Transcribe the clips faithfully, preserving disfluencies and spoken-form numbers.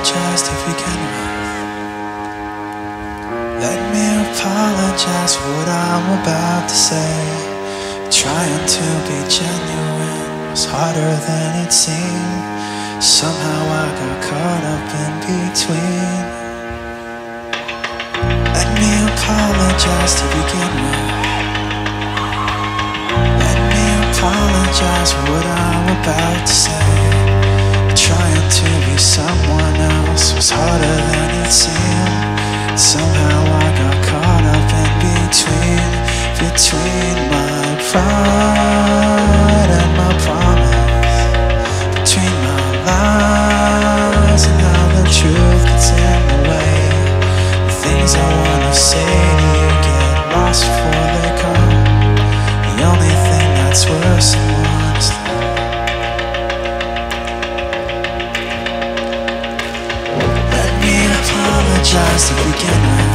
apologize to begin with. Let me apologize for what I'm about to say. Trying to be genuine was harder than it seemed. Somehow I got caught up in between. Let me apologize to begin with. Let me apologize for what I'm about to say. Trying to be someone else was harder than it seemed. Somehow I got caught up in between, between my pride and my promise, between my lies and how the truth gets in the way. The things I wanna say to you get lost before they come. The only thing that's worse than one is apologize to begin with.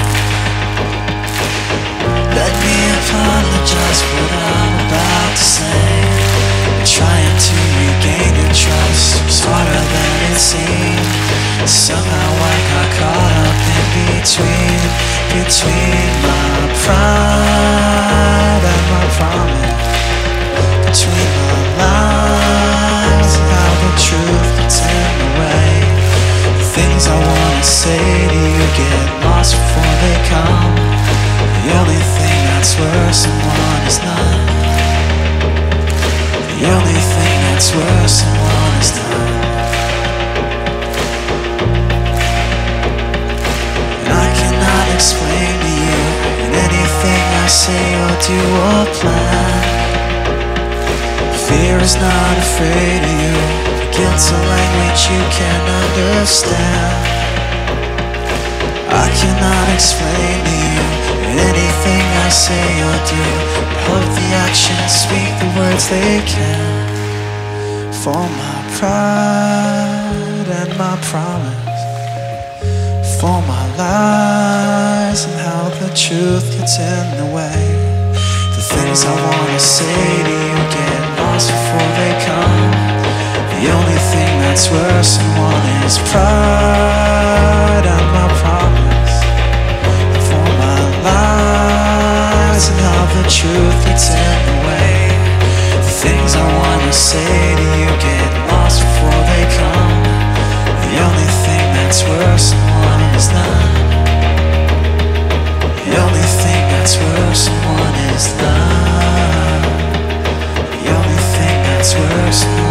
Let me apologize for what I'm about to say. Trying to regain your trust was harder than it seemed. Somehow I got caught up in between, between my pride and my promise, between my lies and how the truth gets in the way. Things I wanna say to you get lost before they come. The only thing that's worse than one is none. The only thing that's worse than one is none. And I cannot explain to you in anything I say or do or plan. Fear is not afraid of you. Guilt's a language you can't understand. I cannot explain to you in anything I say or do, but hope the actions speak the words they can. For my pride and my promise, for my lies and how the truth gets in the way. The things I wanna say to you get lost before they come. The only thing that's worse than one is pride and my promise, for my lies and how the truth gets in the way. The things I wanna say to you get lost before they come. The only thing that's worse than one is none. The only thing that's worse than one is love. The only thing that's worse than one